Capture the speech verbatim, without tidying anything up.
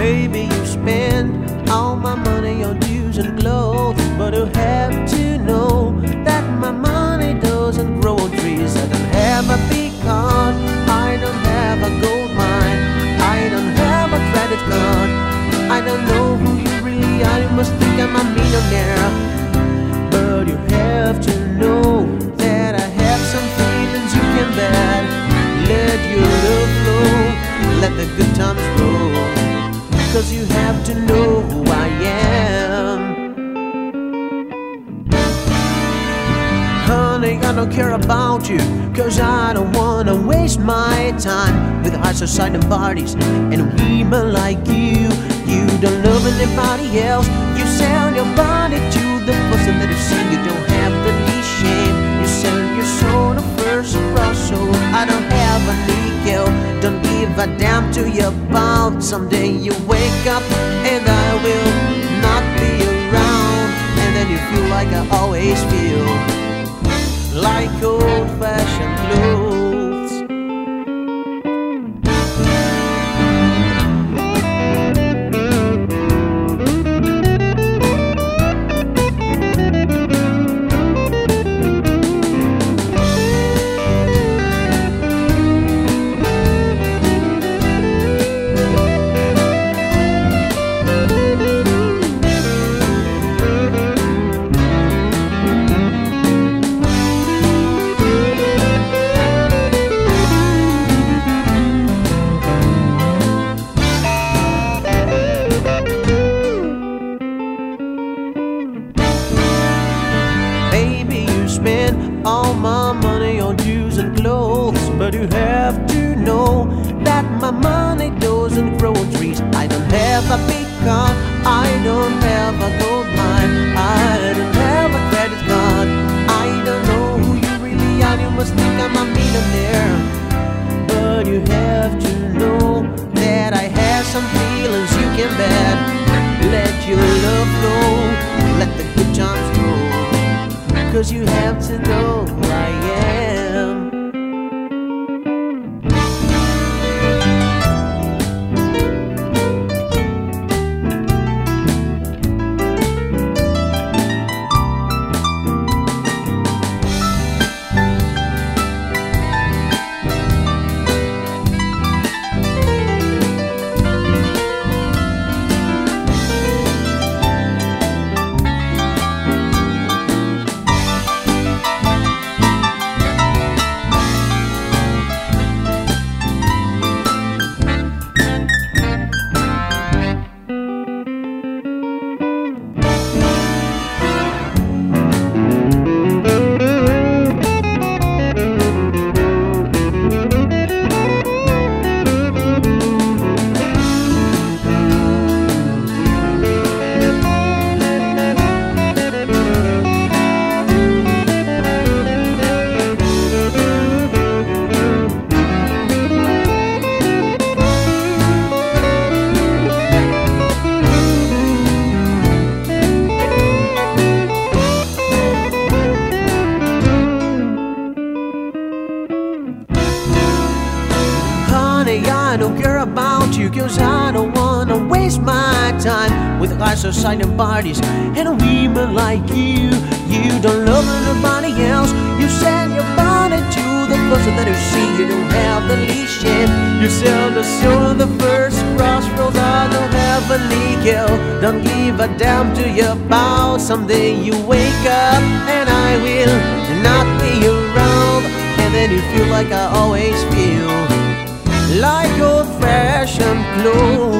Maybe you spend all my money on dues and clothes, but you have to know that my money doesn't grow on trees. I don't have a big car, I don't have a gold mine, I don't have a credit card. I don't know who you really are, you must think I'm a millionaire. But you have to know that I have some feelings you can bet. Let your love flow, let the good times roll, 'cause you have to know who I am. Honey, I don't care about you, 'cause I don't wanna waste my time with high society parties and women like you. You don't love anybody else, you sell your body to the person that you see. You don't have the least shame, you sell your soul to first cross. So I don't have a nickel, don't give a damn to your pound. Someday you wake up and I will not be around, and then you feel like I always feel, like old-fashioned clothes. Spend all my money on dues and clothes, but you have to know that my money doesn't grow on trees. I don't have a big car, I don't have a gold mine, I don't have a credit card. I don't know who you really are, you must think I'm a millionaire. But you have to know that I have some feelings you can bet. Let your love flow, let the good times roll, 'cause you have to know who I am. I don't care about you, 'cause I don't wanna waste my time with high society parties and women like you. You don't love anybody else, you sell your body to the person that you see. You don't have the least shame, you sell the soul of the first crossroads. I don't have a nickel, don't give a damn to your bow. Someday you wake up and I will not be around, and then you feel like I always feel, like old-fashioned clothes.